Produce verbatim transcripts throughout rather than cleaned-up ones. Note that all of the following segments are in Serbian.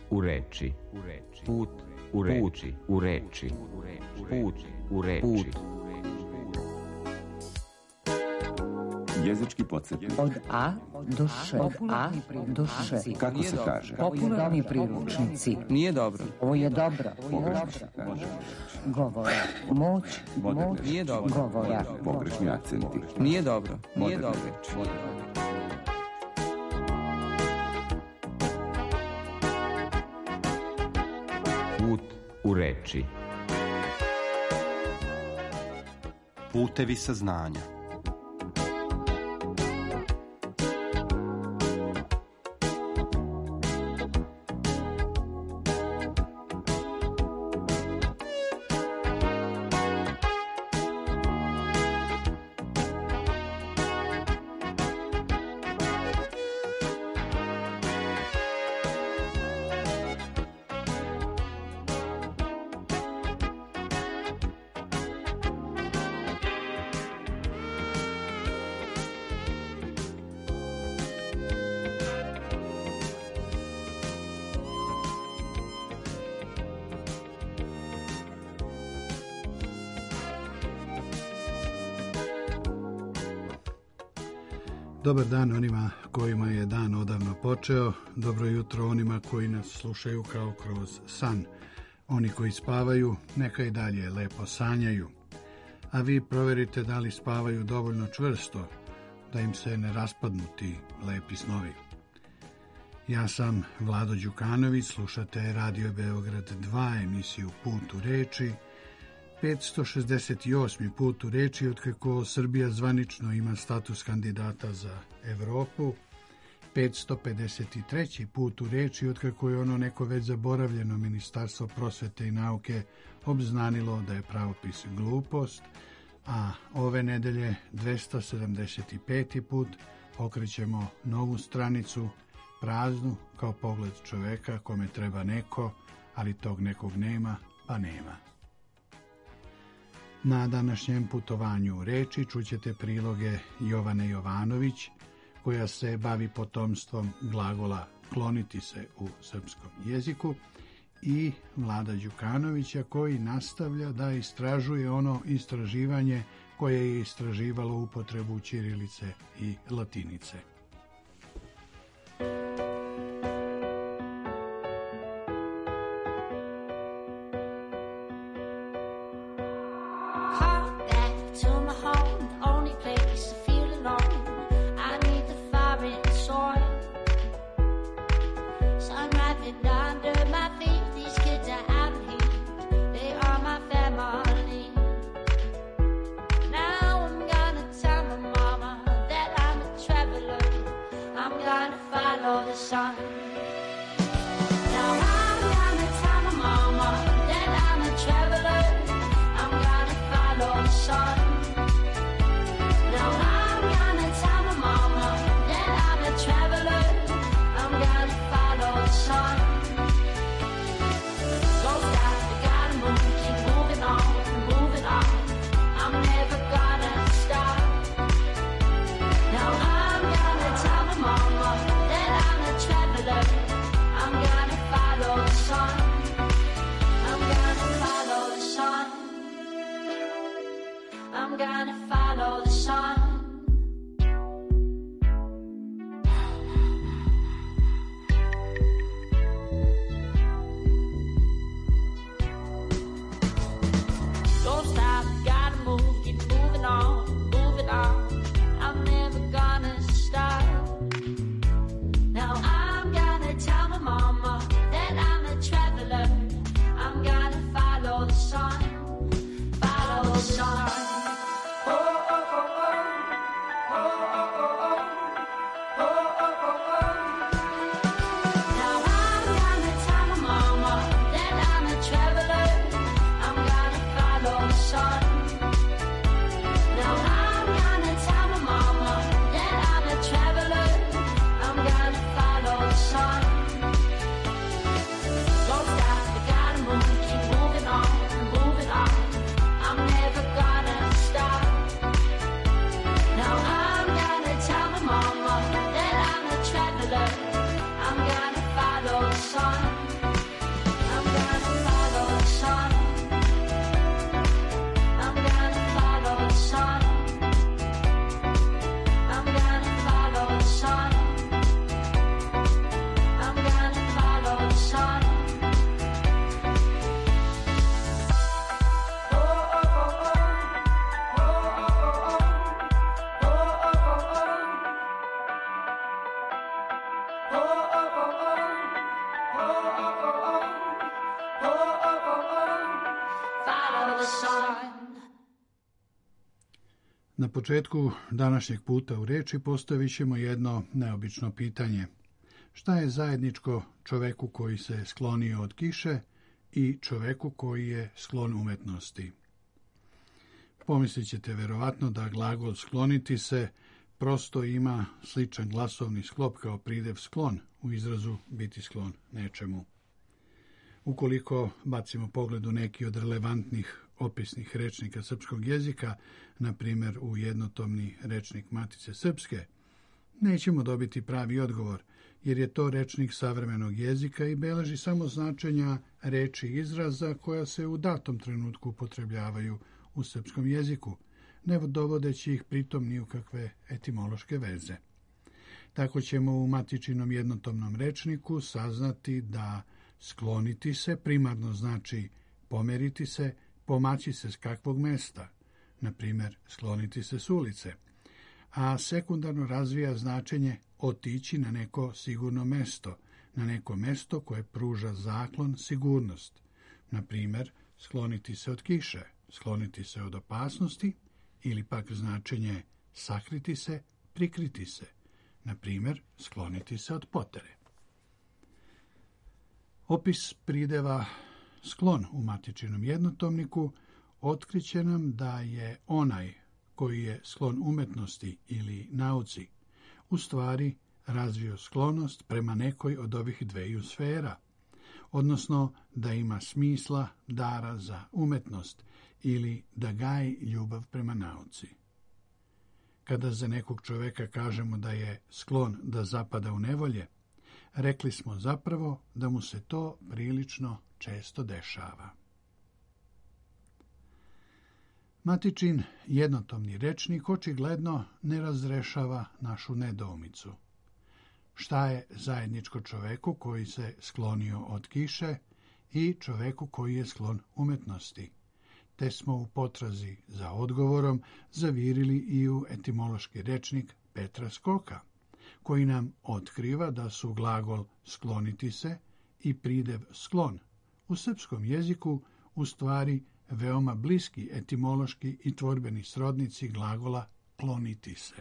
u reči. Put u reči. U reči. Put u reči. Jezički podsjetnik. Od A do Š. Od A do Š. Kako se kaže? Popularni priručnici. Nije dobro. Ovo je dobro. Pogrešno se kaže. Govora. Moć. Moć. Nije dobro. Govora. Pogrešni akcenti. Nije dobro. Nije Moderne dobro. reči. Put u reči. Putevi saznanja. Dobar dan onima kojima je dan odavno počeo, dobro jutro onima koji nas slušaju kao kroz san. Oni koji spavaju, neka i dalje lepo sanjaju. A vi proverite da li spavaju dovoljno čvrsto, da im se ne raspadnu ti lepi snovi. Ja sam Vlado Đukanović, slušate Radio Beograd dva, emisiju Put u reči, petsto šezdeset osmi put u reči otkako Srbija zvanično ima status kandidata za Evropu, petsto pedeset treći put u reči otkako je ono neko već zaboravljeno Ministarstvo prosvete i nauke obznanilo da je pravopis glupost, a ove nedelje dvesta sedamdeset peti put okrećemo novu stranicu, praznu kao pogled čoveka kome treba neko, ali tog nekog nema, pa nema. Na današnjem putovanju u reči čućete priloge Jovane Jovanović, koja se bavi potomstvom glagola kloniti se u srpskom jeziku, i Vlada Đukanovića, koji nastavlja da istražuje ono istraživanje koje je istraživalo upotrebu ćirilice i latinice. Follow the sun. Oh, oh, oh, oh. Na početku današnjeg puta u reči postavit ćemo jedno neobično pitanje. Šta je zajedničko čoveku koji se sklonio od kiše i čoveku koji je sklon umetnosti? Pomislit ćete verovatno da glagol skloniti se prosto ima sličan glasovni sklop kao pridev sklon u izrazu biti sklon nečemu. Ukoliko bacimo pogled u neki od relevantnih opisnih rečnika srpskog jezika, na primjer u jednotomni rečnik Matice Srpske, nećemo dobiti pravi odgovor, jer je to rečnik savremenog jezika i beleži samo značenja reči i izraza koja se u datom trenutku upotrebljavaju u srpskom jeziku, ne dovodeći ih pritom ni u kakve etimološke veze. Tako ćemo u matičinom jednotomnom rečniku saznati da skloniti se primarno znači pomeriti se, pomaći se s kakvog mesta, na primjer skloniti se s ulice, a sekundarno razvija značenje otići na neko sigurno mesto, na neko mesto koje pruža zaklon, sigurnost, na primjer skloniti se od kiše, skloniti se od opasnosti, ili pak značenje sakriti se, prikriti se, na primjer skloniti se od potere. Opis prideva sklon u matičinom jednotomniku otkriće nam da je onaj koji je sklon umetnosti ili nauci u stvari razvio sklonost prema nekoj od ovih dveju sfera, odnosno da ima smisla, dara za umetnost ili da gaji ljubav prema nauci. Kada za nekog čoveka kažemo da je sklon da zapada u nevolje, rekli smo zapravo da mu se to prilično često dešava. Matičin jednotomni rečnik očigledno ne razrešava našu nedoumicu. Šta je zajedničko čoveku koji se sklonio od kiše i čoveku koji je sklon umetnosti? Te smo u potrazi za odgovorom zavirili i u etimološki rečnik Petra Skoka, koji nam otkriva da su glagol skloniti se i pridev sklon u srpskom jeziku u stvari veoma bliski etimološki i tvorbeni srodnici glagola kloniti se.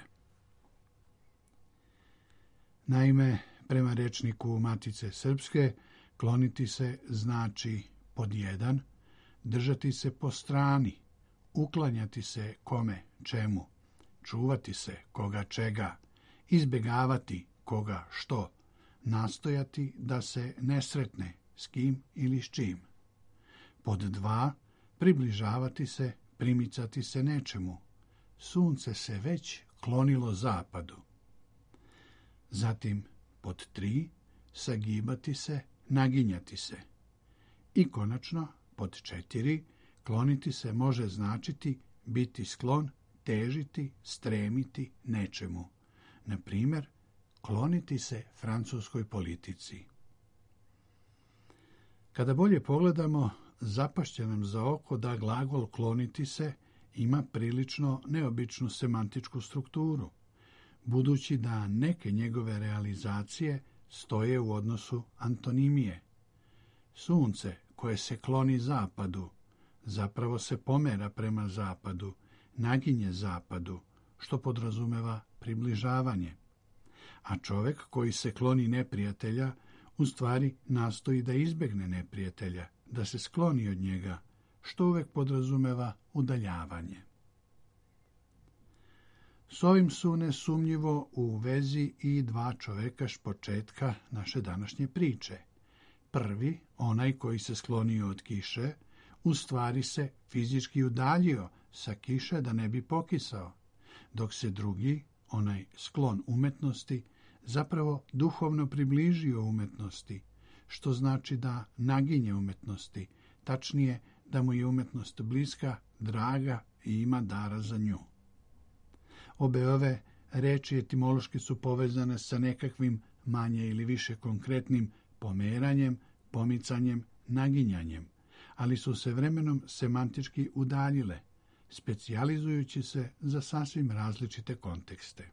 Naime, prema rečniku Matice Srpske, kloniti se znači pod jedan, držati se po strani, uklanjati se kome čemu, čuvati se koga čega, izbjegavati koga što, nastojati da se ne sretne s kim ili s čim. Pod dva, približavati se, primicati se nečemu. Sunce se već klonilo zapadu. Zatim, pod tri, sagibati se, naginjati se. I konačno, pod četiri, kloniti se može značiti biti sklon, težiti, stremiti nečemu. Na primjer, kloniti se francuskoj politici. Kada bolje pogledamo, zapašće nam za oko da glagol kloniti se ima prilično neobičnu semantičku strukturu, budući da neke njegove realizacije stoje u odnosu antonimije. Sunce koje se kloni zapadu, zapravo se pomera prema zapadu, naginje zapadu, što podrazumeva približavanje. A čovek koji se kloni neprijatelja, u stvari nastoji da izbjegne neprijatelja, da se skloni od njega, što uvek podrazumeva udaljavanje. S ovim su nesumnjivo u vezi i dva čoveka s početka naše današnje priče. Prvi, onaj koji se sklonio od kiše, u stvari se fizički udaljio sa kiše da ne bi pokisao, dok se drugi, onaj sklon umetnosti, zapravo duhovno približio umetnosti, što znači da naginje umetnosti, tačnije da mu je umetnost bliska, draga i ima dara za nju. Obe ove reči etimološki su povezane sa nekakvim manje ili više konkretnim pomeranjem, pomicanjem, naginjanjem, ali su se vremenom semantički udaljile, specijalizujući se za sasvim različite kontekste.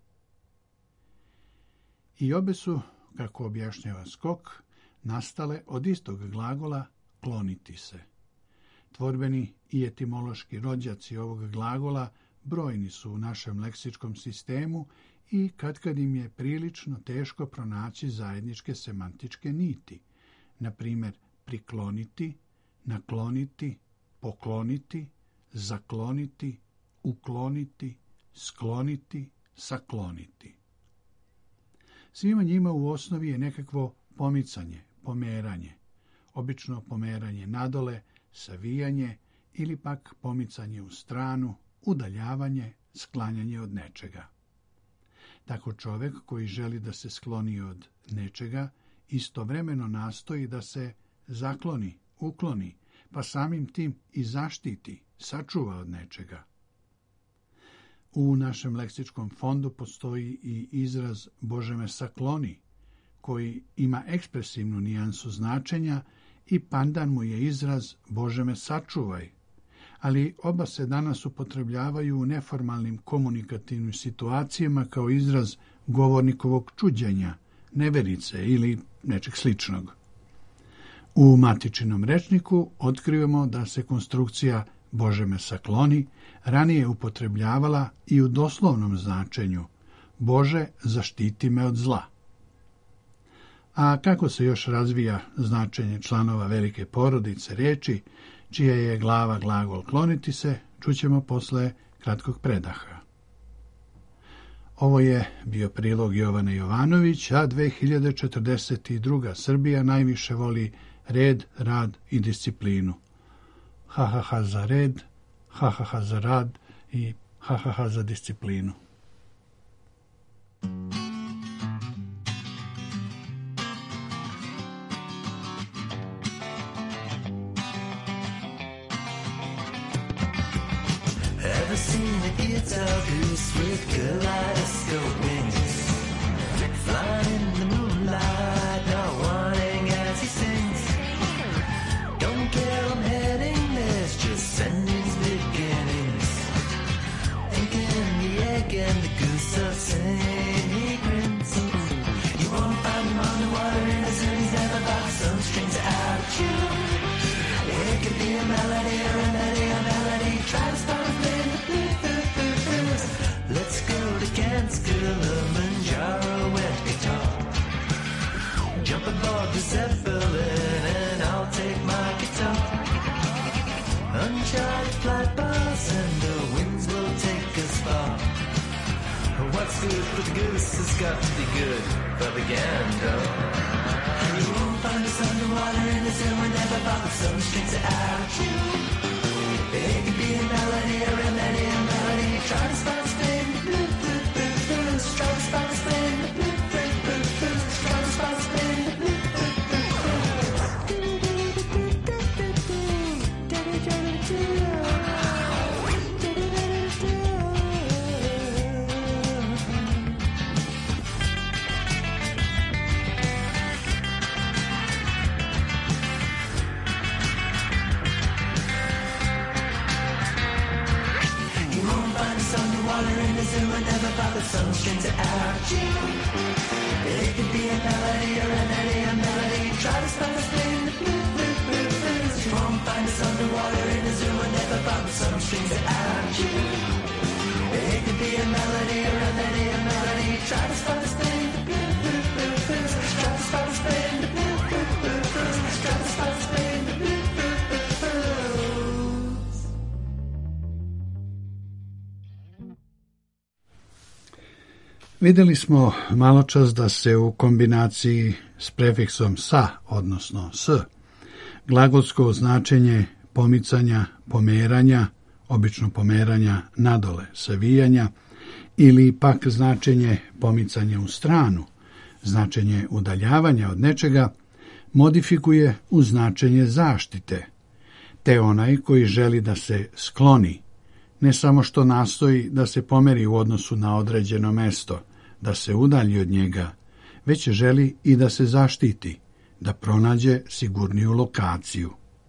I obe su, kako objašnjava Skok, nastale od istog glagola kloniti se. Tvorbeni i etimološki rođaci ovog glagola brojni su u našem leksičkom sistemu i katkad im je prilično teško pronaći zajedničke semantičke niti. Na primjer, prikloniti, nakloniti, pokloniti, zakloniti, ukloniti, skloniti, sakloniti. Svima njima u osnovi je nekakvo pomicanje, pomeranje, obično pomeranje nadole, savijanje ili pak pomicanje u stranu, udaljavanje, sklanjanje od nečega. Tako čovjek koji želi da se skloni od nečega, istovremeno nastoji da se zakloni, ukloni, pa samim tim i zaštiti, sačuva od nečega. U našem leksičkom fondu postoji i izraz Bože me sakloni, koji ima ekspresivnu nijansu značenja i pandan mu je izraz Bože me sačuvaj, ali oba se danas upotrebljavaju u neformalnim komunikativnim situacijama kao izraz govornikovog čuđenja, neverice ili nečeg sličnog. U matičinom rečniku otkrivamo da se konstrukcija Bože me sakloni ranije upotrebljavala i u doslovnom značenju Bože zaštiti me od zla. A kako se još razvija značenje članova velike porodice riječi, čija je glava glagol kloniti se, čućemo posle kratkog predaha. Ovo je bio prilog Jovane Jovanović, a dve hiljade četrdeset druga. Srbija najviše voli red, rad i disciplinu. Ha, ha, ha za red, ha, ha, ha za rad i ha, ha, ha za disciplinu. Ever seen a guitar goose with kaleidoscope wings, flying in the moonlight, not wanting as he sings? Don't care, I'm heading, there's just sendings beginnings. Thinking the egg and the goose are same, he grins. You won't find him on the water in the zoo, he's never got some strings out of tune. It could be a melody or a melody, a melody, try to start a flame. Let's go to Kansk, Kilimanjaro, wet guitar. Jump aboard the Zeppelin and I'll take my guitar. Uncharted flight paths and the winds will take us far. What's good for the goose has got to be good for the gander. You won't find us underwater in the zoo and never bought with some strings out of tune. It could be a melody or a melody, a melody, try to start a spin. Try to spot the spin, try to spot the spin. You won't find us underwater in the zoo and never bother some strings out of tune. It could be a melody or a melody, a melody, try to spot the spin. You won't find us underwater in the zoo and never bother some strings out of tune. It could be a melody or a melody, a melody, try to spot the spin. Try to spot the spin. Try to spot the spin. Vidjeli smo maločas da se u kombinaciji s prefiksom sa, odnosno s, glagolsko značenje pomicanja, pomeranja, obično pomeranja nadole, savijanja, ili pak značenje pomicanja u stranu, značenje udaljavanja od nečega, modifikuje u značenje zaštite, te onaj koji želi da se skloni, ne samo što nastoji da se pomeri u odnosu na određeno mesto, da se udalji od njega, već želi i da se zaštiti, da pronađe sigurniju lokaciju.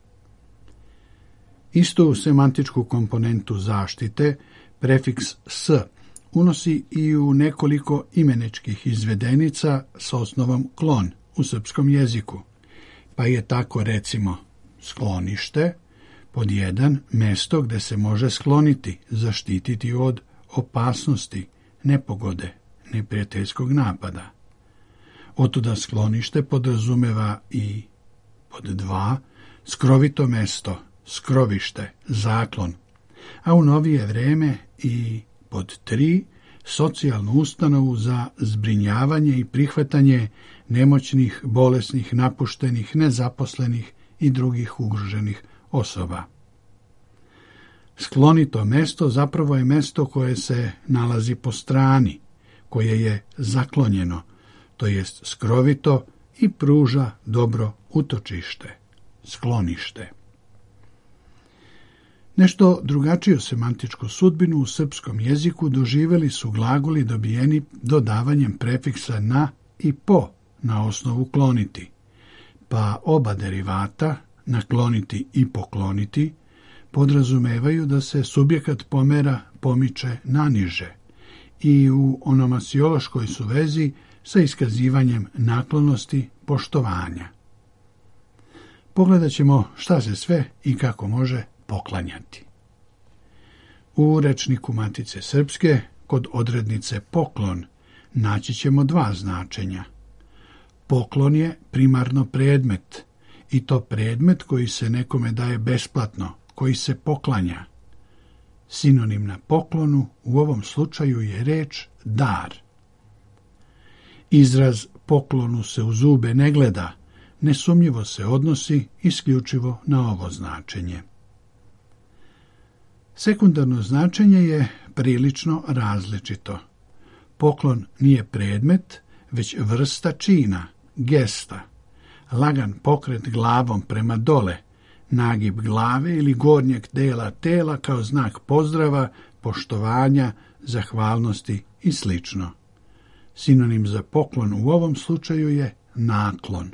Isto u semantičku komponentu zaštite, prefiks s unosi i u nekoliko imeničkih izvedenica s osnovom klon u srpskom jeziku, pa je tako recimo sklonište Pod jedan, mesto gde se može skloniti, zaštititi od opasnosti, nepogode, neprijateljskog napada. Otuda sklonište podrazumeva i pod dva, skrovito mesto, skrovište, zaklon, a u novije vreme i pod tri, socijalnu ustanovu za zbrinjavanje i prihvatanje nemoćnih, bolesnih, napuštenih, nezaposlenih i drugih ugroženih osoba. Sklonito mesto zapravo je mesto koje se nalazi po strani, koje je zaklonjeno, to jest skrovito i pruža dobro utočište, sklonište. Nešto drugačiju semantičku sudbinu u srpskom jeziku doživjeli su glagoli dobijeni dodavanjem prefiksa na i po na osnovu kloniti, pa oba derivata, nakloniti i pokloniti, podrazumevaju da se subjekat pomera pomiče naniže i u onomasiološkoj su vezi sa iskazivanjem naklonosti poštovanja. Pogledat ćemo šta se sve i kako može poklanjati. U rečniku Matice Srpske kod odrednice poklon naći ćemo dva značenja. Poklon je primarno predmet, i to predmet koji se nekome daje besplatno, koji se poklanja. Sinonim na poklonu u ovom slučaju je reč dar. Izraz poklonu se u zube ne gleda, nesumnjivo se odnosi isključivo na ovo značenje. Sekundarno značenje je prilično različito. Poklon nije predmet, već vrsta čina, gesta, lagan pokret glavom prema dole, nagib glave ili gornjeg dela tela kao znak pozdrava, poštovanja, zahvalnosti i sl. Sinonim za poklon u ovom slučaju je naklon.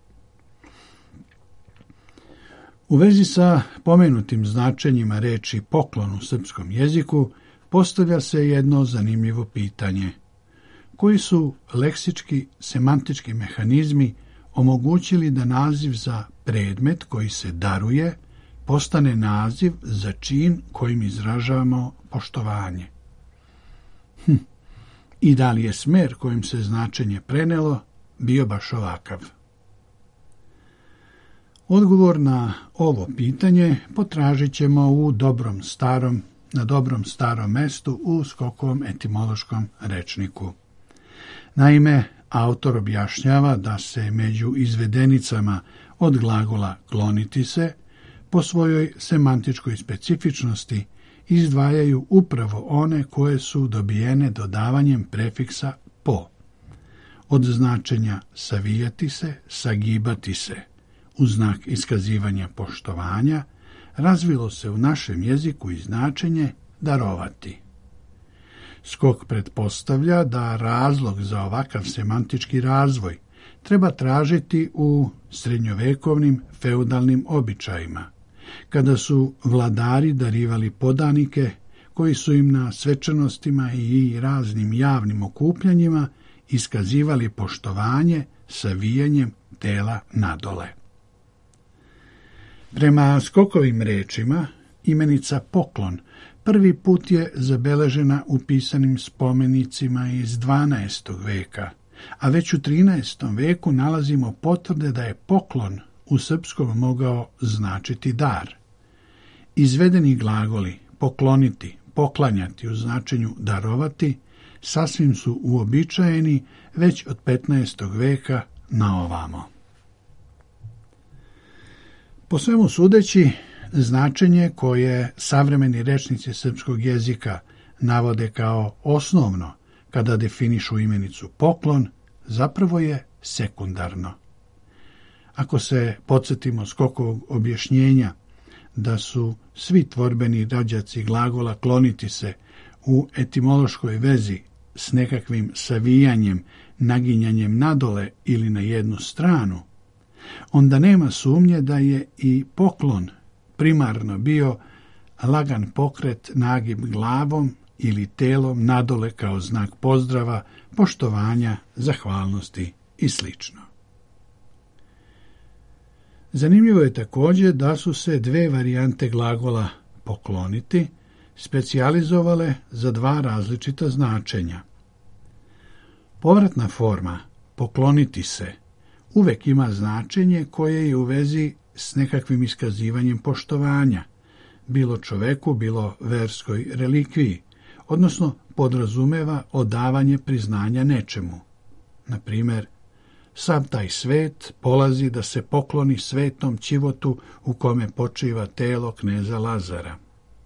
U vezi sa pomenutim značenjima reči poklon u srpskom jeziku postavlja se jedno zanimljivo pitanje. Koji su leksički, semantički mehanizmi omogućili da naziv za predmet koji se daruje postane naziv za čin kojim izražavamo poštovanje? Hm. I da li je smer kojim se značenje prenelo bio baš ovakav? Odgovor na ovo pitanje potražit ćemo u dobrom starom, na dobrom starom mestu u Skokovom etimološkom rečniku. Naime, autor objašnjava da se među izvedenicama od glagola kloniti se po svojoj semantičkoj specifičnosti izdvajaju upravo one koje su dobijene dodavanjem prefiksa po. Od značenja savijati se, sagibati se, u znak iskazivanja poštovanja, razvilo se u našem jeziku i značenje darovati. Skok pretpostavlja da razlog za ovakav semantički razvoj treba tražiti u srednjovekovnim feudalnim običajima, kada su vladari darivali podanike koji su im na svečanostima i raznim javnim okupljanjima iskazivali poštovanje savijanjem tela nadole. Prema Skokovim rečima, imenica poklon prvi put je zabeležena u pisanim spomenicima iz dvanaestog veka, a već u trinaestom veku nalazimo potvrde da je poklon u srpskom mogao značiti dar. Izvedeni glagoli pokloniti, poklanjati u značenju darovati sasvim su uobičajeni već od petnaestog veka na ovamo. Po svemu sudeći, značenje koje savremeni rečnici srpskog jezika navode kao osnovno kada definišu imenicu poklon, zapravo je sekundarno. Ako se podsjetimo Skokovog objašnjenja da su svi tvorbeni rođaci glagola kloniti se u etimološkoj vezi s nekakvim savijanjem, naginjanjem nadole ili na jednu stranu, onda nema sumnje da je i poklon primarno bio lagan pokret nagib glavom ili telom nadole kao znak pozdrava, poštovanja, zahvalnosti i sl. Zanimljivo je također da su se dve varijante glagola pokloniti specijalizovale za dva različita značenja. Povratna forma pokloniti se uvek ima značenje koje je u vezi s nekakvim iskazivanjem poštovanja, bilo čoveku, bilo verskoj relikviji, odnosno podrazumeva odavanje priznanja nečemu. Na primjer, sav taj svet polazi da se pokloni svetom ćivotu u kome počiva telo kneza Lazara.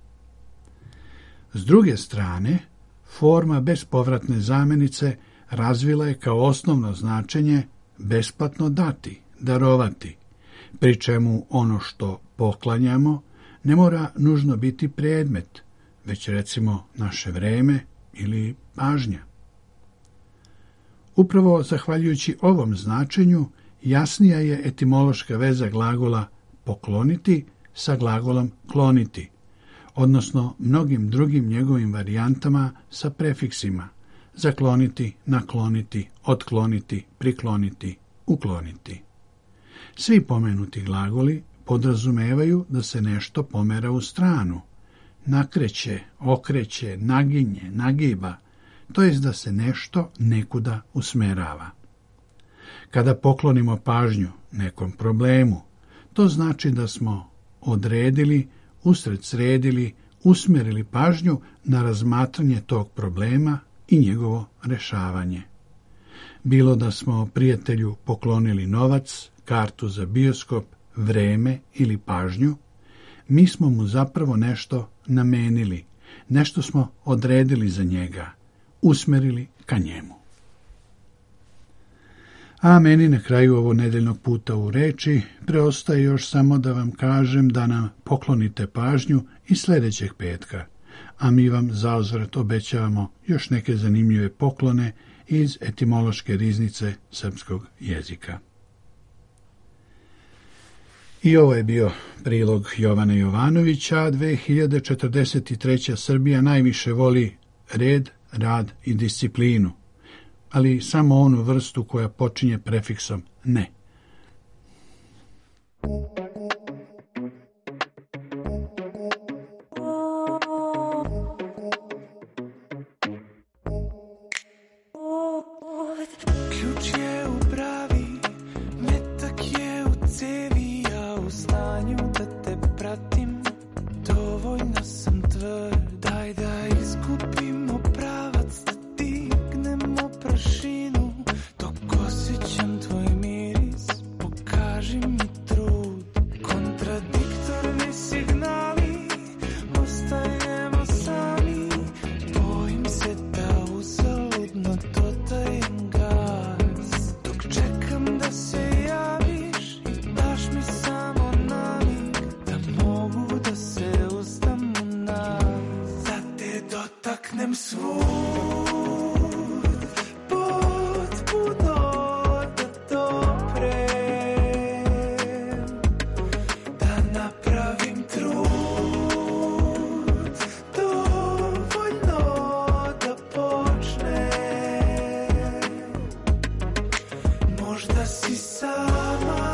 S druge strane, forma bespovratne zamenice razvila je kao osnovno značenje besplatno dati, darovati, pri čemu ono što poklanjamo ne mora nužno biti predmet, već recimo naše vreme ili pažnja. Upravo zahvaljujući ovom značenju jasnija je etimološka veza glagola pokloniti sa glagolom kloniti, odnosno mnogim drugim njegovim varijantama sa prefiksima zakloniti, nakloniti, otkloniti, prikloniti, ukloniti. Svi pomenuti glagoli podrazumevaju da se nešto pomera u stranu, nakreće, okreće, naginje, nagiba, to jest da se nešto nekuda usmerava. Kada poklonimo pažnju nekom problemu, to znači da smo odredili, usred sredili, usmjerili pažnju na razmatranje tog problema i njegovo rešavanje. Bilo da smo prijatelju poklonili novac, kartu za bioskop, vreme ili pažnju, mi smo mu zapravo nešto namenili, nešto smo odredili za njega, usmerili ka njemu. A meni na kraju ovo nedeljnog puta u reči preostaje još samo da vam kažem da nam poklonite pažnju i sljedećeg petka, a mi vam zauzvrat obećavamo još neke zanimljive poklone iz etimološke riznice srpskog jezika. I ovo je bio prilog Jovana Jovanovića. dve hiljade četrdeset treća. Srbija najviše voli red, rad i disciplinu, ali samo onu vrstu koja počinje prefiksom ne. Ključ je u bravi, metak je u cevi, ja u stanju da te pratim, dovoljno sam tvrd, daj da izgubimo pravac, da dignemo prašinu, dok osjećam tvoj miris, pokaži mi trud, kontradiktorni signali, ostajemo sami, bojim se da uzaludno dodajem gas, dok čekam da se javiš i daš mi samo namig, da mogu da se uzdam u nas, da te dotaknem svud, potpuno da doprem, da napravim trud, dovoljno da počnem. Možda si sama,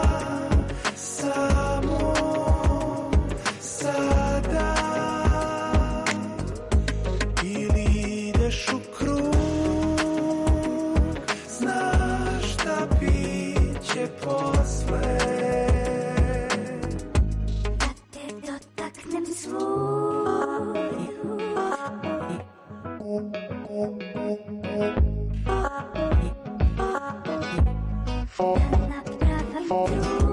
samo sada, ili ideš u krug, znaš da biće posle. Da te dotaknem svoju, da napravim trud.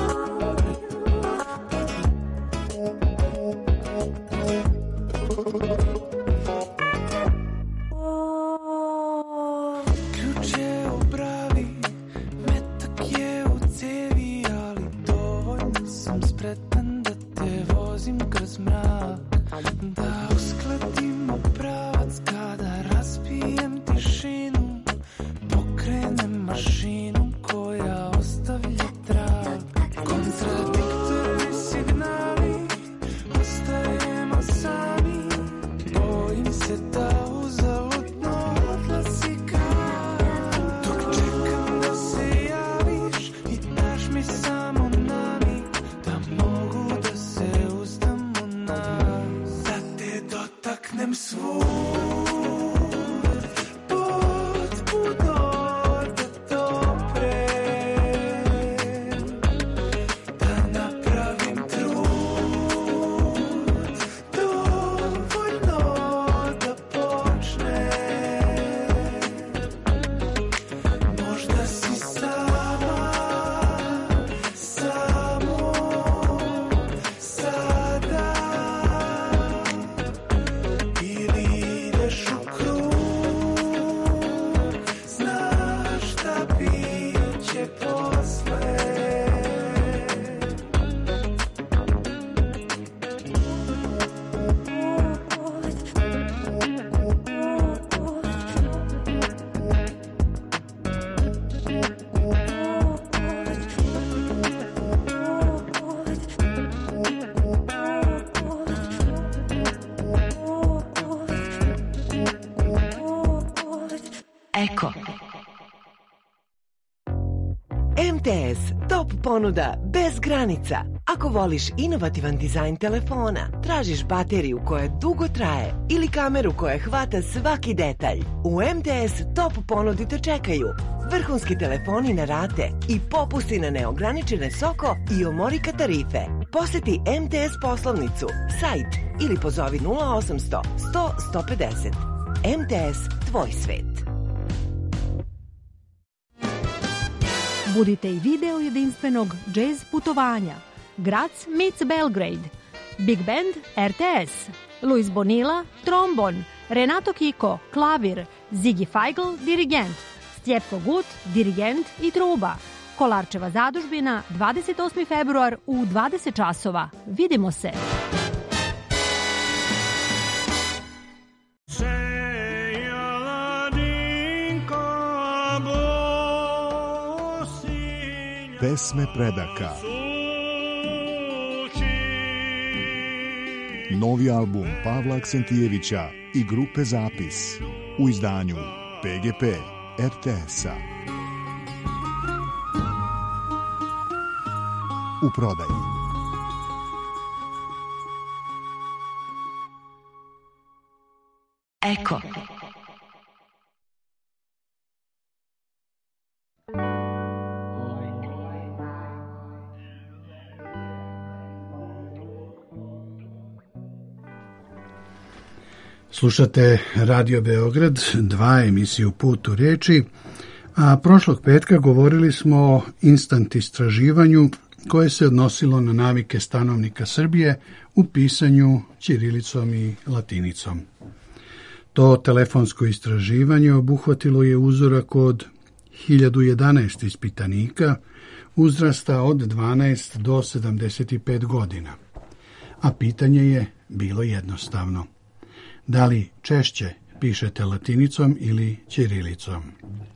Ključ je u bravi, metak je u cevi, ali dovoljno sam spretan da te vozim kroz mrak, da uskladimo pravac kada raspijem tišinu, pokrenem mašinu koja ostavlja trag, kontradiktorni signali, ostajemo sami, bojim se da uzaludno odlazi gas, dok čekam da se javiš i daš mi samo namig, Eko. M T S Top ponuda bez granica. Ako voliš inovativan dizajn telefona, tražiš bateriju koja dugo traje ili kameru koja hvata svaki detalj, u M T S Top ponudi te čekaju vrhunski telefoni na rate i popusti na neograničene soko i omorika tarife. Poseti M T S poslovnicu, sajt ili pozovi nula osamsto sto sto pedeset. M T S, tvoj svet. Budite i video jedinstvenog jazz putovanja. Graz meets Belgrade. Big Band R T S. Luis Bonilla, trombon. Renato Kiko, klavir. Ziggy Feigl, dirigent. Stjepko Gut, dirigent i truba. Kolarčeva zadužbina, dvadeset osmi februar u dvadeset časova. Vidimo se! Pesme predaka. Novi album Pavla Aksentijevića i grupe Zapis u izdanju P G P R T S-a. U prodaji. Eko. Slušate Radio Beograd, dva emisiju Put u riječi, a prošlog petka govorili smo o instant istraživanju koje se odnosilo na navike stanovnika Srbije u pisanju ćirilicom i latinicom. To telefonsko istraživanje obuhvatilo je uzorak od hiljadu jedanaest ispitanika uzrasta od dvanaest do sedamdeset pet godina, a pitanje je bilo jednostavno. Da li češće pišete latinicom ili ćirilicom?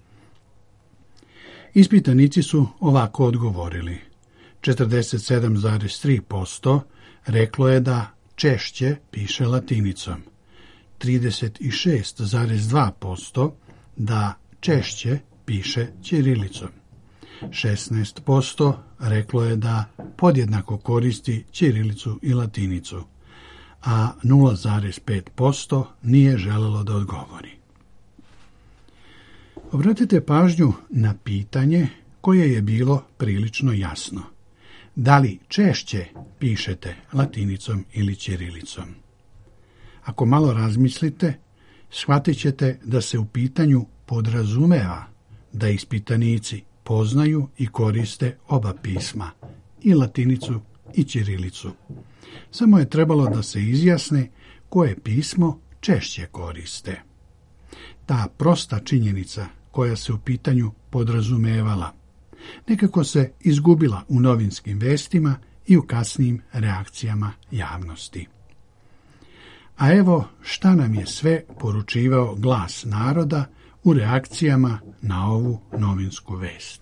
Ispitanici su ovako odgovorili. četrdeset sedam zarez tri posto reklo je da češće piše latinicom. trideset šest zarez dva posto da češće piše ćirilicom. šesnaest posto reklo je da podjednako koristi ćirilicu i latinicu, a nula zarez pet posto nije želelo da odgovori. Obratite pažnju na pitanje koje je bilo prilično jasno. Da li češće pišete latinicom ili ćirilicom? Ako malo razmislite, shvatit ćete da se u pitanju podrazumeva da ispitanici poznaju i koriste oba pisma, i latinicu i ćirilicu. Samo je trebalo da se izjasne koje pismo češće koriste. Ta prosta činjenica koja se u pitanju podrazumevala nekako se izgubila u novinskim vestima i u kasnijim reakcijama javnosti. A evo šta nam je sve poručivao Glas naroda u reakcijama na ovu novinsku vest.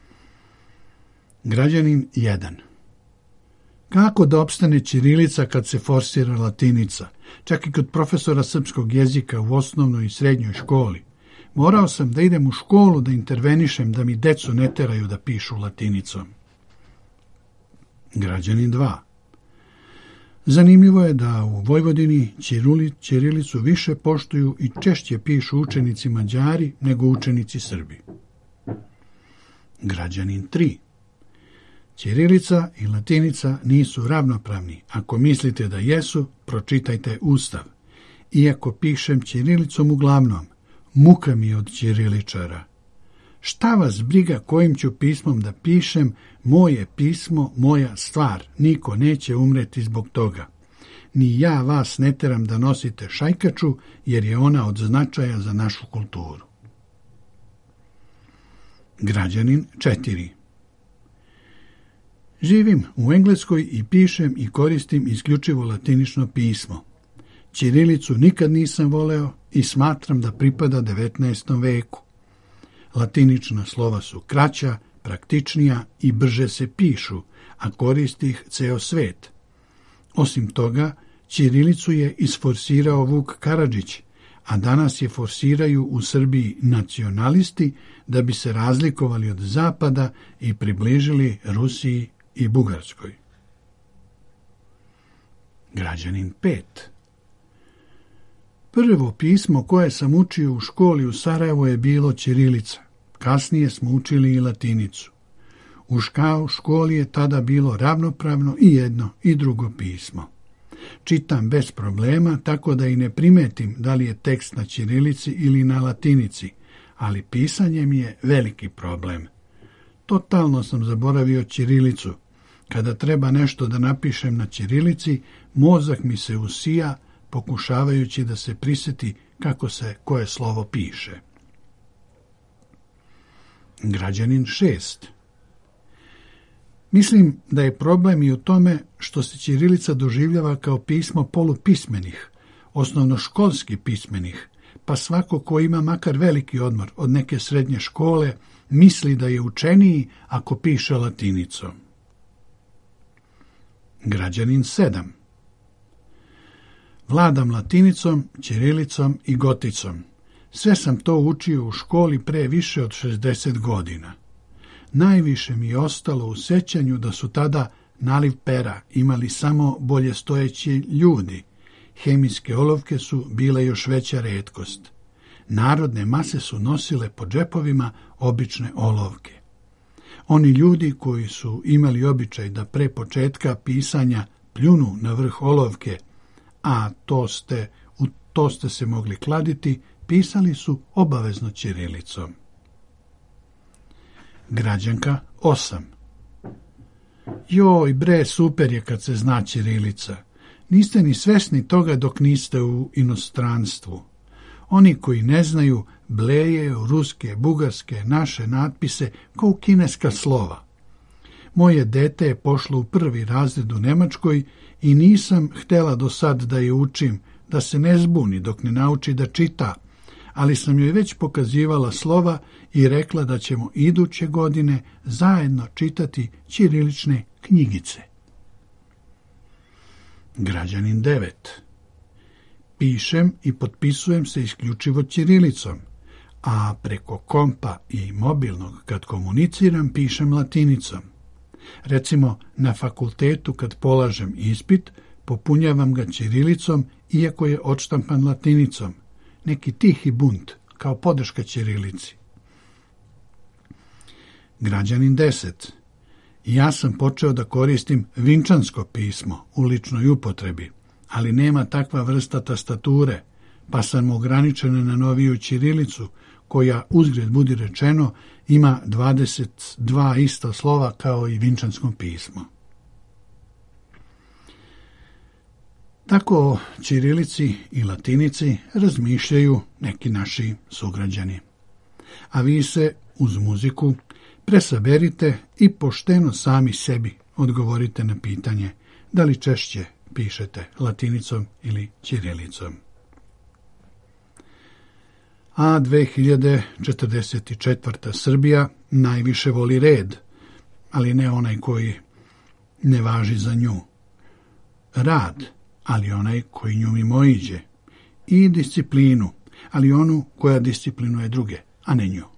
Građanin jedan. Kako da opstane ćirilica kad se forsira latinica? Čak i kod profesora srpskog jezika u osnovnoj i srednjoj školi. Morao sam da idem u školu da intervenišem da mi decu ne teraju da pišu latinicom. Građanin dva. Zanimljivo je da u Vojvodini ćiruli- ćirilicu više poštuju i češće pišu učenici Mađari nego učenici Srbi. Građanin tri. Ćirilica i latinica nisu ravnopravni. Ako mislite da jesu, pročitajte Ustav. Iako pišem ćirilicom uglavnom, muka mi je od ćiriličara. Šta vas briga kojim ću pismom da pišem, moje pismo, moja stvar, niko neće umreti zbog toga. Ni ja vas ne teram da nosite šajkaču, jer je ona od značaja za našu kulturu. Građanin četiri. Živim u Engleskoj i pišem i koristim isključivo latinično pismo. Ćirilicu nikad nisam voleo i smatram da pripada devetnaestom veku. Latinična slova su kraća, praktičnija i brže se pišu, a koristi ih ceo svet. Osim toga, ćirilicu je isforsirao Vuk Karadžić, a danas je forsiraju u Srbiji nacionalisti da bi se razlikovali od Zapada i približili Rusiji i Bugarskoj. Građanin pet. Prvo pismo koje sam učio u školi u Sarajevu je bilo ćirilica. Kasnije smo učili i latinicu. U ška- školi je tada bilo ravnopravno i jedno i drugo pismo. Čitam bez problema, tako da i ne primetim da li je tekst na ćirilici ili na latinici, ali pisanje mi je veliki problem. Totalno sam zaboravio ćirilicu. Kada treba nešto da napišem na ćirilici, mozak mi se usija, pokušavajući da se prisjeti kako se koje slovo piše. Građanin šest. Mislim da je problem i u tome što se ćirilica doživljava kao pismo polupismenih, osnovnoškolski pismenih, pa svako ko ima makar veliki odmor od neke srednje škole misli da je učeniji ako piše latinicom. Građanin sedam. Vladam latinicom, ćirilicom i goticom. Sve sam to učio u školi pre više od šezdeset godina. Najviše mi je ostalo u sećanju da su tada naliv pera imali samo bolje stojeći ljudi. Hemijske olovke su bile još veća retkost. Narodne mase su nosile po džepovima obične olovke. Oni ljudi koji su imali običaj da pre početka pisanja pljunu na vrh olovke, a to ste, u to ste se mogli kladiti, pisali su obavezno ćirilicom. Građanka osam. Joj bre, super je kad se zna ćirilica. Niste ni svesni toga dok niste u inostranstvu. Oni koji ne znaju blejeju ruske, bugarske, naše natpise kao kineska slova. Moje dete je pošlo u prvi razred u Nemačkoj i nisam htjela do sad da je učim, da se ne zbuni dok ne nauči da čita, ali sam joj već pokazivala slova i rekla da ćemo iduće godine zajedno čitati ćirilične knjigice. Građanin devet. Pišem i potpisujem se isključivo ćirilicom, a preko kompa i mobilnog kad komuniciram pišem latinicom. Recimo, na fakultetu kad polažem ispit, popunjavam ga ćirilicom, iako je odštampan latinicom. Neki tihi bunt, kao podrška ćirilici. Građanin deset. Ja sam počeo da koristim vinčansko pismo u ličnoj upotrebi, ali nema takva vrsta tastature, pa sam ograničena na noviju ćirilicu, koja, uzgred budi rečeno, ima dvadeset dva ista slova kao i vinčansko pismo. Tako o ćirilici i latinici razmišljaju neki naši sugrađani. A vi se uz muziku presaberite i pošteno sami sebi odgovorite na pitanje da li češće pišete latinicom ili ćirilicom. A dve hiljade četrdeset četvrta. Srbija najviše voli red, ali ne onaj koji ne važi za nju. Rad, ali onaj koji nju mimoiđe. I disciplinu, ali onu koja disciplinuje druge, a ne nju.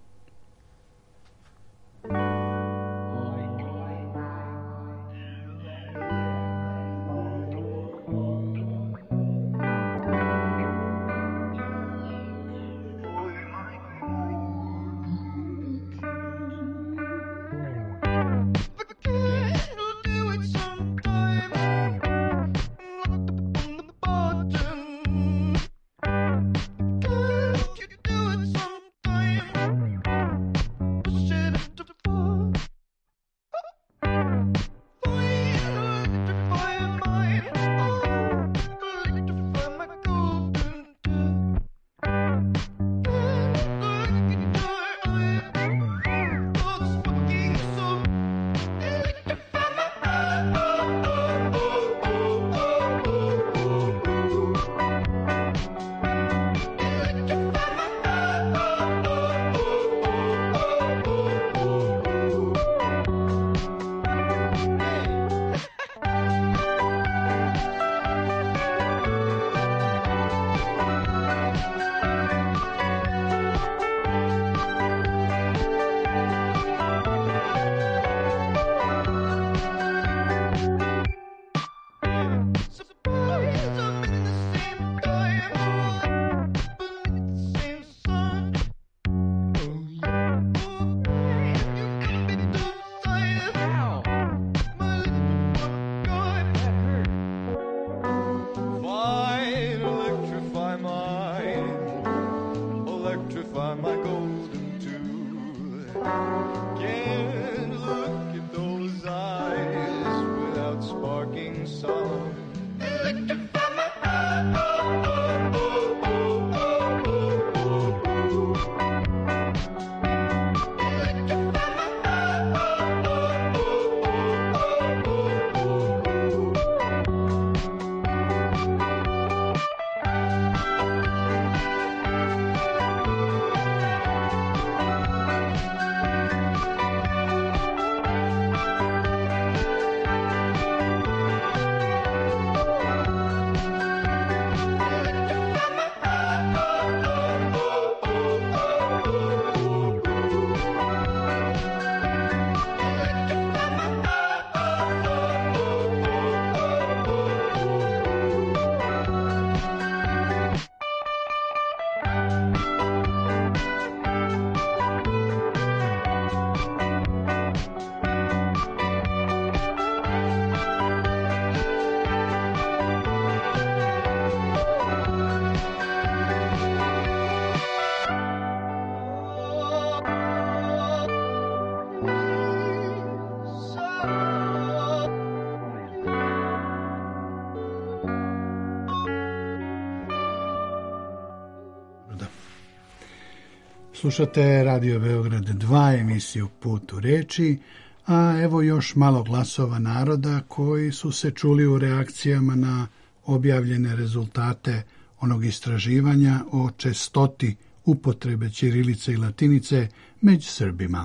Slušate Radio Beograd dva, emisiju Put u reči, a evo još malo glasova naroda koji su se čuli u reakcijama na objavljene rezultate onog istraživanja o čestoti upotrebe ćirilice i latinice među Srbima.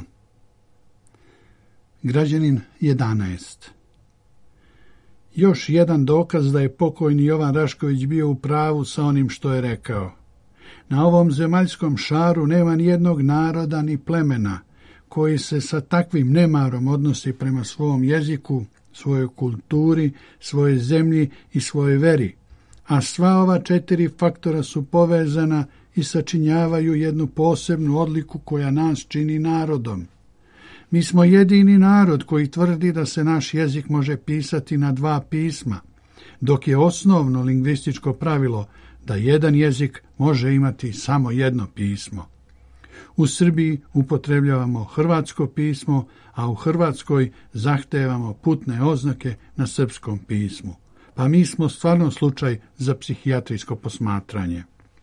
Građanin jedanaest. Još jedan dokaz da je pokojni Jovan Rašković bio u pravu sa onim što je rekao. Na ovom zemaljskom šaru nema ni jednog naroda ni plemena koji se sa takvim nemarom odnosi prema svom jeziku, svojoj kulturi, svojoj zemlji i svojoj veri, a sva ova četiri faktora su povezana i sačinjavaju jednu posebnu odliku koja nas čini narodom. Mi smo jedini narod koji tvrdi da se naš jezik može pisati na dva pisma, dok je osnovno lingvističko pravilo da jedan jezik može imati samo jedno pismo. U Srbiji upotrebljavamo hrvatsko pismo, a u Hrvatskoj zahtevamo putne oznake na srpskom pismu. Pa mi smo stvarno slučaj za psihijatrijsko posmatranje.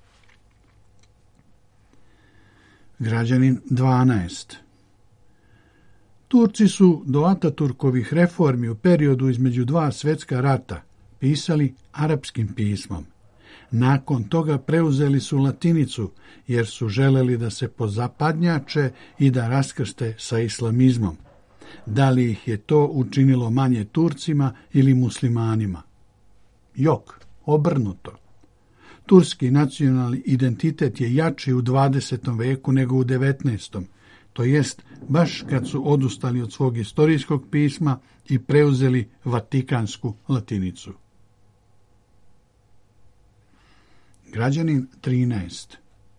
Građanin dvanaest. Turci su do Ataturkovih reformi u periodu između dva svjetska rata pisali arapskim pismom. Nakon toga preuzeli su latinicu, jer su želeli da se pozapadnjače i da raskrste sa islamizmom. Da li ih je to učinilo manje Turcima ili muslimanima? Jok, obrnuto. Turski nacionalni identitet je jači u dvadesetom veku nego u devetnaestom. To jest, baš kad su odustali od svog istorijskog pisma i preuzeli vatikansku latinicu. Građanin trinaest.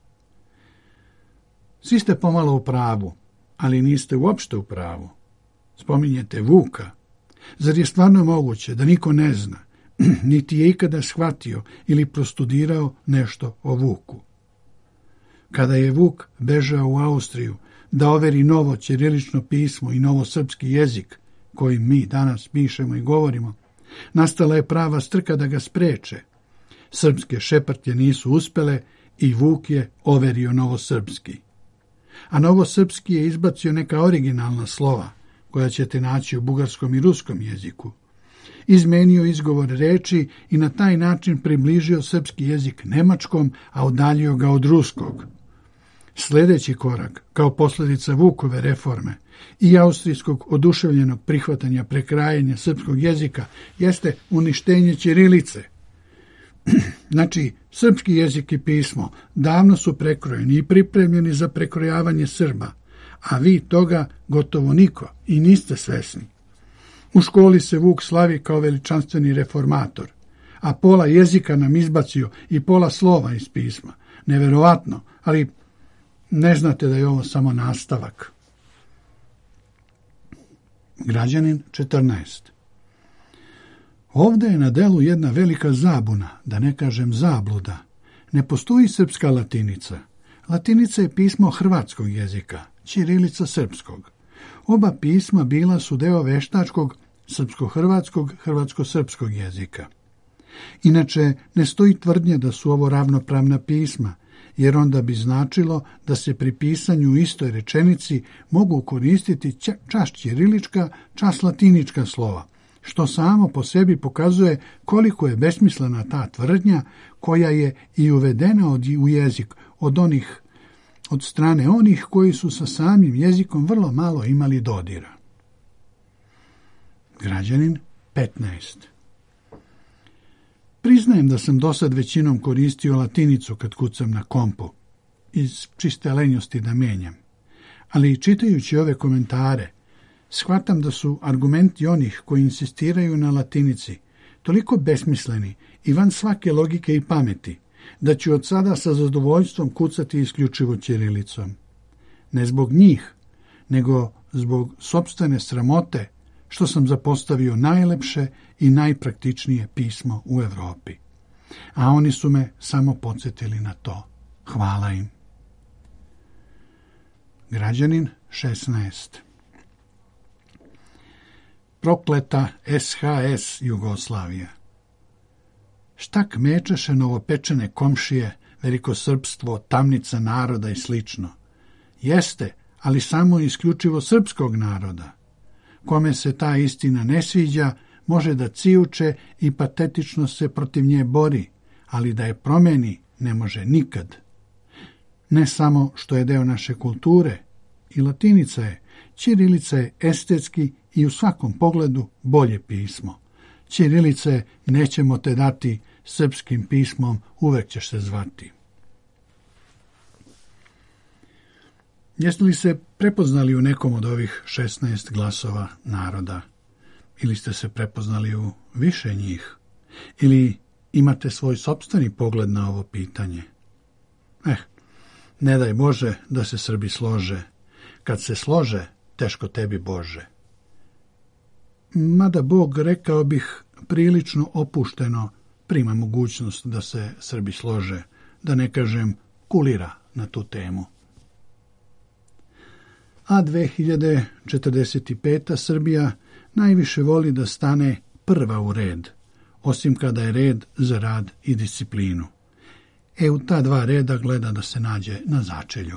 Svi ste pomalo u pravu, ali niste uopšte u pravu. Spominjete Vuka. Zar je stvarno moguće da niko ne zna, niti je ikada shvatio ili prostudirao nešto o Vuku? Kada je Vuk bežao u Austriju da overi novo ćirilično pismo i novo srpski jezik, kojim mi danas pišemo i govorimo, nastala je prava strka da ga spreče. Srpske šeprtje nisu uspele i Vuk je overio novosrpski. A novosrpski je izbacio neka originalna slova, koja ćete naći u bugarskom i ruskom jeziku. Izmenio izgovor reči i na taj način približio srpski jezik nemačkom, a udaljio ga od ruskog. Sljedeći korak, kao posljedica Vukove reforme i austrijskog oduševljenog prihvatanja prekrajanja srpskog jezika, jeste uništenje ćirilice. Znači, srpski jezik i pismo davno su prekrojeni i pripremljeni za prekrojavanje Srba, a vi toga gotovo niko i niste svesni. U školi se Vuk slavi kao veličanstveni reformator, a pola jezika nam izbacio i pola slova iz pisma. Neverovatno, ali ne znate da je ovo samo nastavak. Građanin četrnaest. Ovdje je na delu jedna velika zabuna, da ne kažem zabluda. Ne postoji srpska latinica. Latinica je pismo hrvatskog jezika, ćirilica srpskog. Oba pisma bila su deo veštačkog, srpsko-hrvatskog, hrvatsko-srpskog jezika. Inače, ne stoji tvrdnja da su ovo ravnopravna pisma, jer onda bi značilo da se pri pisanju u istoj rečenici mogu koristiti čas ćirilička, čas latinička slova, što samo po sebi pokazuje koliko je besmislena ta tvrdnja koja je i uvedena od, u jezik od onih, od strane onih koji su sa samim jezikom vrlo malo imali dodira. Građanin petnaest. Priznajem da sam dosad većinom koristio latinicu kad kucam na kompu, iz čiste lenjosti da menjam, ali čitajući ove komentare, shvatam da su argumenti onih koji insistiraju na latinici toliko besmisleni i van svake logike i pameti, da ću od sada sa zadovoljstvom kucati isključivo ćirilicom. Ne zbog njih, nego zbog sopstvene sramote što sam zapostavio najlepše i najpraktičnije pismo u Evropi. A oni su me samo podsjetili na to. Hvala im. Građanin šesnaest. Prokleta S H S Jugoslavija. Šta kmečeše novopečene komšije, velikosrpstvo, tamnica naroda i slično. Jeste, ali samo isključivo srpskog naroda. Kome se ta istina ne sviđa, može da cijuče i patetično se protiv nje bori, ali da je promeni ne može nikad. Ne samo što je deo naše kulture, i latinica je, ćirilica je estetski i u svakom pogledu bolje pismo. Ćirilice nećemo te dati, srpskim pismom uvek ćeš se zvati. Jeste li se prepoznali u nekom od ovih šesnaest glasova naroda? Ili ste se prepoznali u više njih? Ili imate svoj sopstveni pogled na ovo pitanje? Eh, ne daj Bože da se Srbi slože. Kad se slože, teško tebi Bože. Mada Bog, rekao bih, prilično opušteno prima mogućnost da se Srbi slože, da ne kažem kulira na tu temu. A dve hiljade četrdeset peta. Srbija najviše voli da stane prva u red, osim kada je red za rad i disciplinu. E u ta dva reda gleda da se nađe na začelju.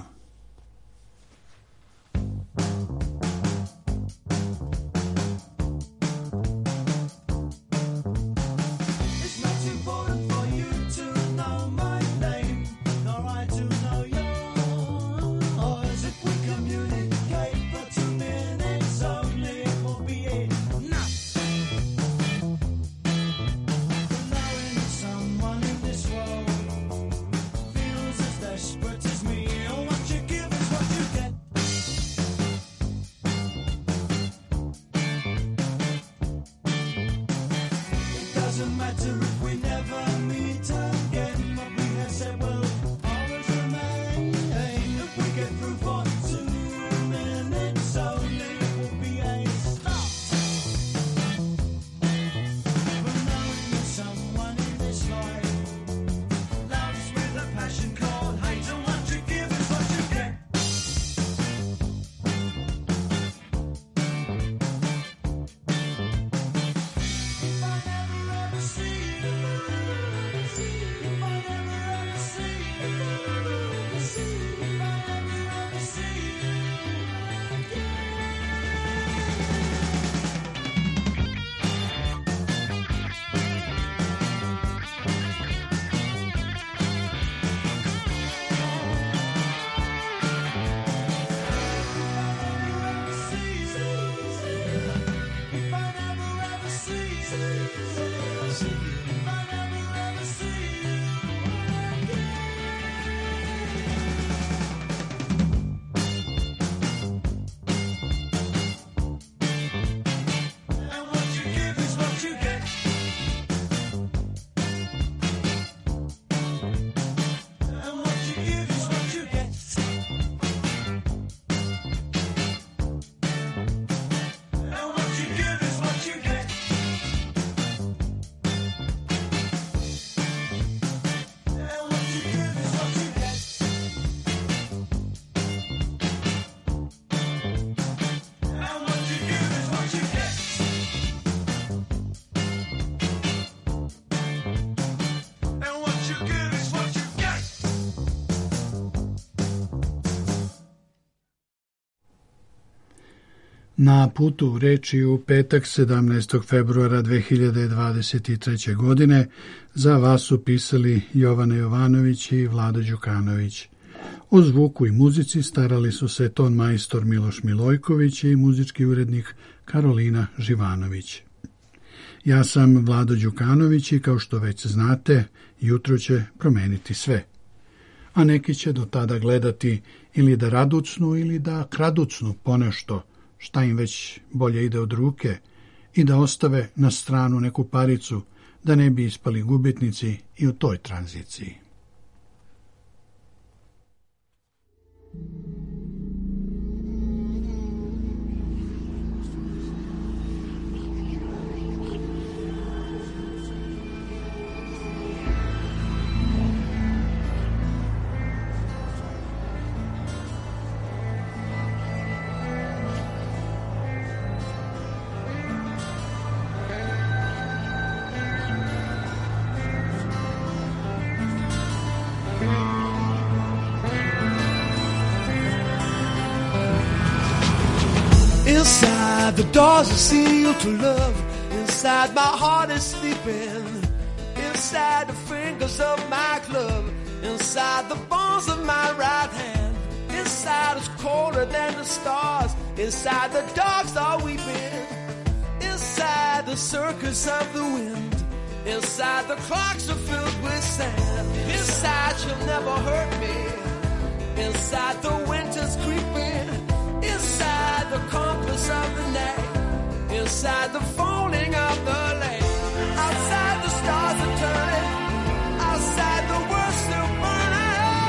Na putu u reči u petak sedamnaestog februara dve hiljade dvadeset treće. godine za vas su pisali Jovana Jovanović i Vlado Đukanović. O zvuku i muzici starali su se ton majstor Miloš Milojković i muzički urednik Karolina Živanović. Ja sam Vlado Đukanović i kao što već znate, jutro će promeniti sve. A neki će do tada gledati ili da raducnu ili da kraducnu ponešto, šta im već bolje ide od ruke, i da ostave na stranu neku paricu, da ne bi ispali gubitnici i u toj tranziciji. Inside the doors are sealed to love. Inside my heart is sleeping. Inside the fingers of my glove. Inside the bones of my right hand. Inside is colder than the stars. Inside the dogs are weeping. Inside the circus of the wind. Inside the clocks are filled with sand. Inside you'll never hurt me. Inside the winter's creeping. Inside the compass of the night. Inside the folding of the land. Outside the stars are turning. Outside the world's still burning.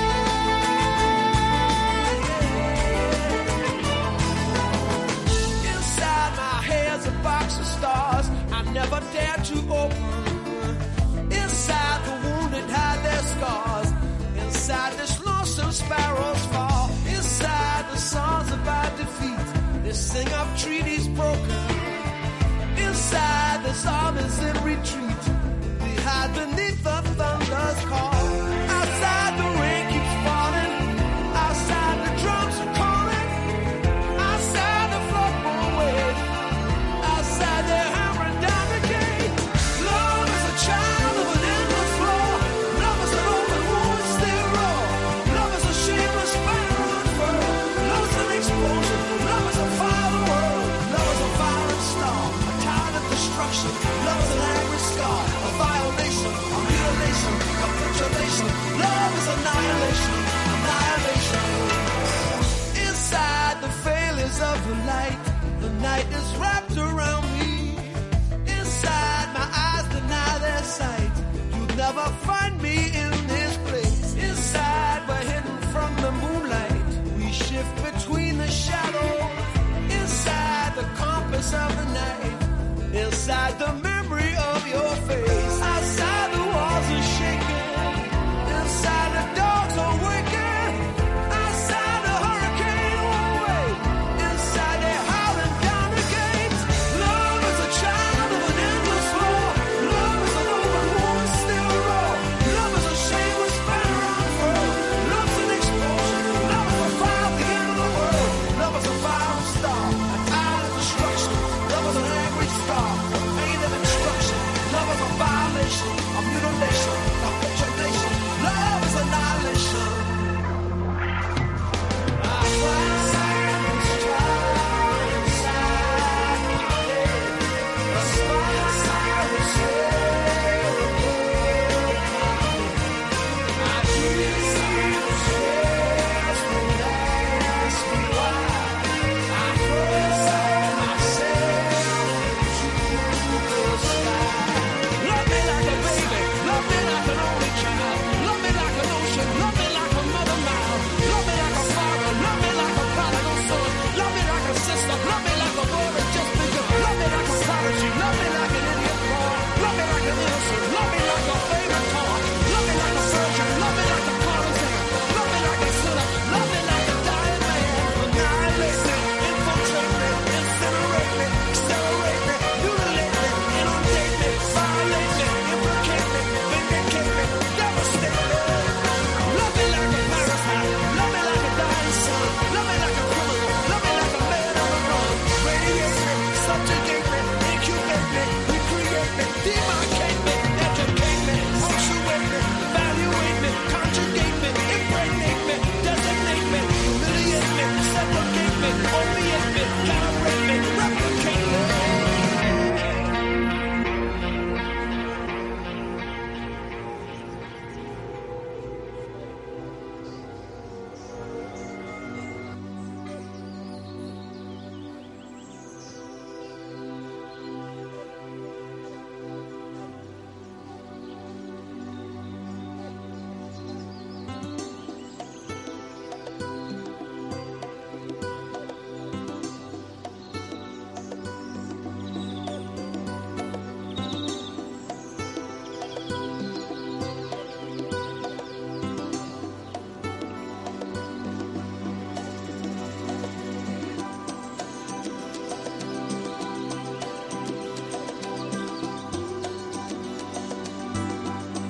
Inside my head's a box of stars I never dared to open. Inside the wounded hide their scars. Inside this lonesome sparrows fall. Inside the songs about defeat. They sing of treaties broken. Inside there's armies in retreat. We hide beneath the thunder's call. Outside the rain keeps falling. Outside the drums are calling. Outside the floorboard wave. Outside they're hammering down the gate. Love is a child of an endless floor. Love is an open wound still raw. Love is a shameless fire on fur. Love is an explosion. Love is a fire world. Love is a violent star. A town of destruction. Love is an angry scar. A violation. A mutilation. Capitulation. Love is annihilation. Annihilation. Inside the failures of the light. The night is right.